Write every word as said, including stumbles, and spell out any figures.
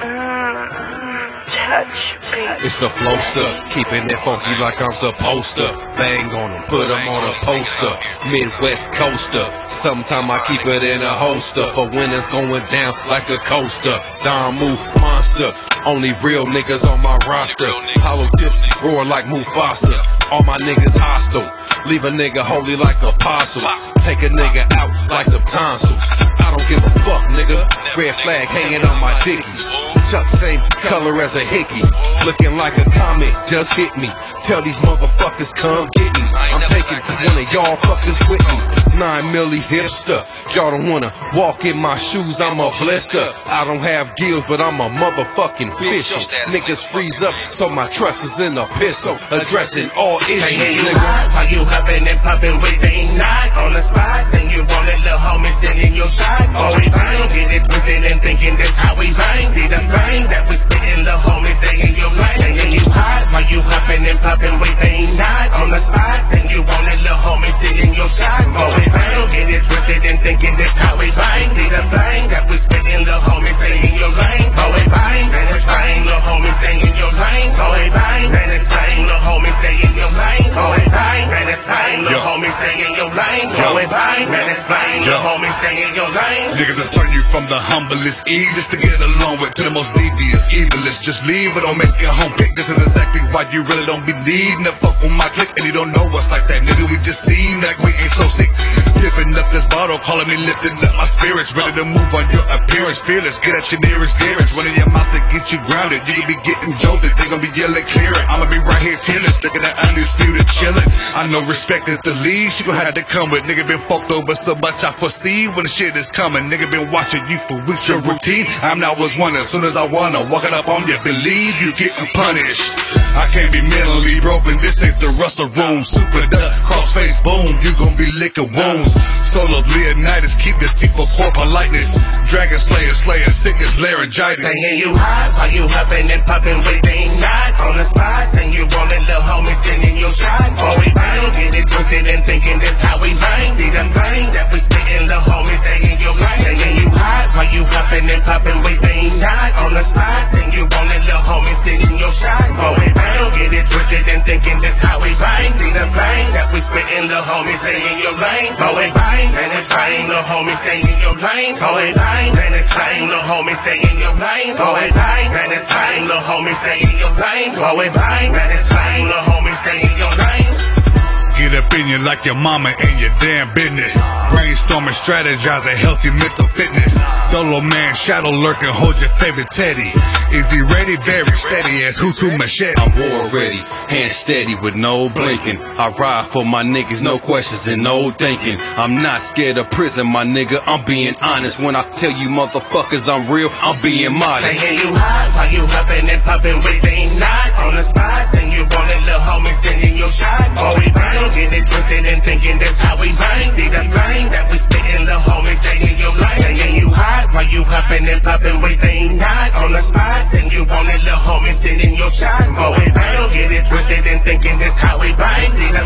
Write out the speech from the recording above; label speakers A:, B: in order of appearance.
A: It's the Flowster, keeping it funky like I'm supposed to. Bang on them, put them on a poster. Midwest coaster, sometime I keep it in a holster. For when it's going down like a coaster. Don Move monster, only real niggas on my roster. Hollow tips roar like Mufasa. All my niggas hostile, leave a nigga holy like apostle. Take a nigga out like some tonsils. I don't give a fuck, nigga. Red flag hanging on my dickies. Chuck same color as a hickey. Looking like a comet, just hit me. Tell these motherfuckers come get me. I'm taking one of y'all fuckers with me. Nine milli hipster. Y'all don't wanna walk in my shoes, I'm a blister. I don't have gills, but I'm a motherfucking fisher. Niggas freeze up, so my trust is in a pistol. Addressing all issues,
B: hey, hey,
A: nigga.
B: While you huffing and puffing with the knot on the spot, and you want a little homie sending your shot. Oh, we bang, get it twisted and thinking that's how we bang. See the thing that we spitting, the homie saying you're right. And then you hot while you huffing and puffing with the knot on the spot, and you want a little homie sending your shot. Oh, we bang, get it twisted and thinking that's how we bang. See the thing that we spitting, the homie saying you're right. Oh, we bang, and it's bang, the homie stay in your lane. Oh, we bang, and it's bang, the homie stay in your lane. Oh, we bang, and it's bang, the homie stay in your lane. Oh, we bang, and it's bang, the homie stay in your lane.
C: Niggas will turn you from the humblest, easiest to get along with, to the most devious, evilest. Just leave it, don't make it home pick. This is exactly why you really don't be needing to fuck with my clique. And you don't know us like that, nigga. We just seem like we ain't so sick. Tipping up this bottle, calling me lifting up my spirits. Ready to move on your appearance, fearless. Get at your nearest dearest. Running your mouth to get you grounded. You can be getting jolted, they gon' be yelling clearer. I'ma be right here tearless, looking at undisputed chillin'. I know respect is the lead, she gon' have to come with. Nigga been fucked over so much I foresee when the shit is coming. Nigga been watching you for weeks, your routine. I'm not was one, as soon as I wanna walk it up on you, believe you getting punished. I can't be mentally broken, this ain't the Russell room. Super duck, crossface boom, you gon' be licking wounds. Soul of Leonidas, keep the seat for corporal lightness. Dragon slayer, slayer, sick as laryngitis.
B: They hear you hot while you huffing and puffing with the knot on the spot, and you want a little homie sending your shot. Oh, we bang, get it twisted and thinking that's how we bang. See the thing that we spitting, the homie saying you're right. They hear you hot while you huffing and puffing with the knot on the spot, and you want a little homie sending your shot. Oh, we bang, get it twisted and thinking that's how we bang. See the thing that we spitting, the homie saying you're right. Oh, we bang, and it's bang, the homie stay in your lane. Oh, we bang, and it's bang, the homie stay in your lane. Oh, we bang, and it's bang, the homie stay in your lane. Oh, we bang, and it's bang, the homie stay in your lane.
C: Get up in you like your mama and your damn business. Brainstorming, strategizing, healthy mental fitness. Solo man, shadow lurking, hold your favorite teddy. Is he ready? Very steady as Hutu Machete.
A: I'm war ready, hand steady with no blinking. I ride for my niggas, no questions and no thinking. I'm not scared of prison, my nigga, I'm being honest. When I tell you motherfuckers I'm real, I'm being modest.
B: They hear you hot while you huffing and puffing with the knot on the spot, and you want a little homie sending your shot. Oh, we bang, get it twisted and thinking that's how we bang. See the thing that we spitting, the homie stay in your lane. They hear you hot while you huffing and puffing with the knot on the spot, and you want a little homie sending your shot. Oh, we bang, get it twisted and thinking that's how we bang. See